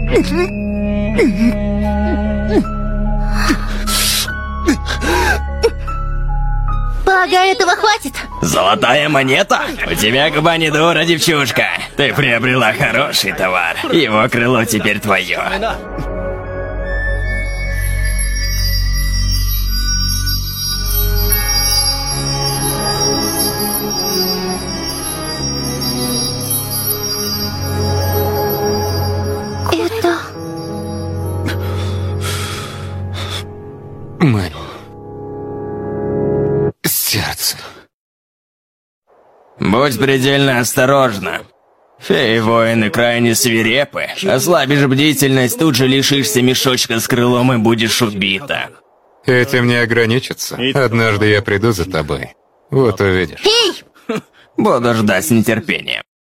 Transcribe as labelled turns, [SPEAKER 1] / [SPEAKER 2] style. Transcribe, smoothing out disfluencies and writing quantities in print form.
[SPEAKER 1] Полагаю, этого хватит.
[SPEAKER 2] Золотая монета? У тебя губа не дура, девчушка. Ты приобрела хороший товар. Его крыло теперь твое.
[SPEAKER 1] Это...
[SPEAKER 3] Мэри. Сердце.
[SPEAKER 2] Будь предельно осторожна. Феи-воины крайне свирепы. Ослабишь бдительность, тут же лишишься мешочка с крылом и будешь убита.
[SPEAKER 3] Этим не ограничится. Однажды я приду за тобой. Вот увидишь.
[SPEAKER 1] Эй!
[SPEAKER 2] Буду ждать с нетерпением.